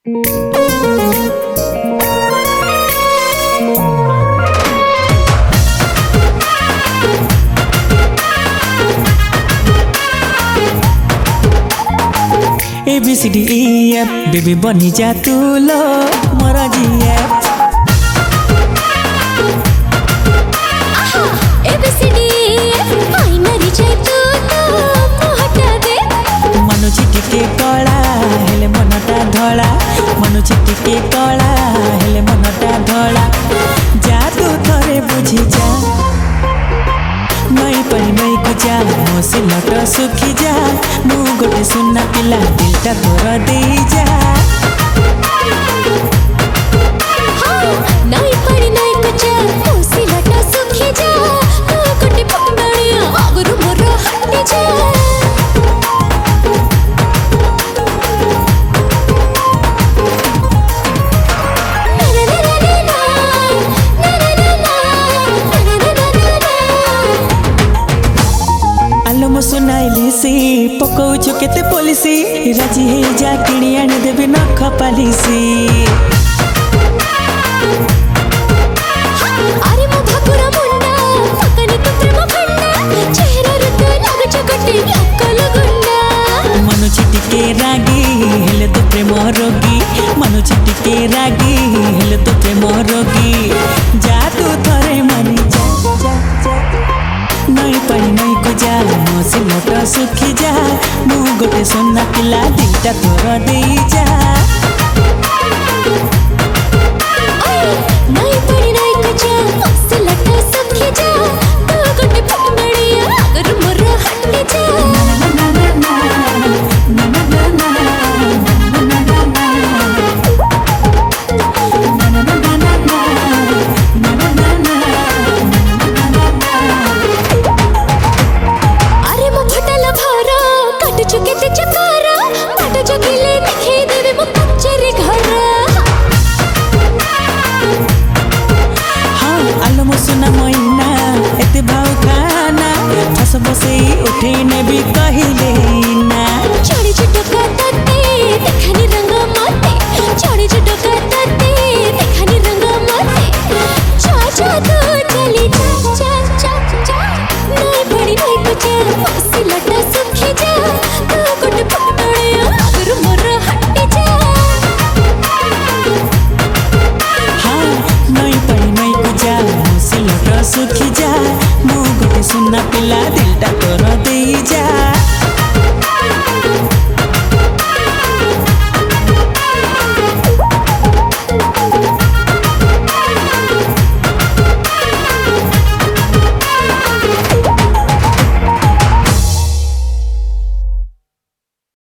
ABCDEF baby बनी जा तू लो मोरा GF ABCDEF फाइनली जाय तू तो हटा दे मनु चिट्टी के कला हेले मनटा धला मनु चिट्टी के कला हेले मनटा धला जा तू थरे बुझी जा नई पई नई गुजा मोसे लट सुखी जा मु गोटे सुना पिला दिलटा तोर देई जा नई पड़ी नई गुजा मोसे लट सुखी जा तू गोटे पकड़िया आगरु मोर हटी जा मो सुनाइली सी पकौछु केते पॉलिसी राजी हे जा किणी आनी देबे नख पालिसी अरे मो भाकुरा मुंडा पकनी तो प्रेम फंडा चेहरा रे तो लाग चकटी अक्कल गुंडा मनु चिट्टी के रागी हेले तो प्रेम रोगी मनु चिट्टी के रागी हेले तो प्रेम रोगी जा तू थरे मरी जा जा जा नई पई नई गुजा मोसे लट सुखी जा मु गोटे सोना पिला दिलटा तोर देई जा।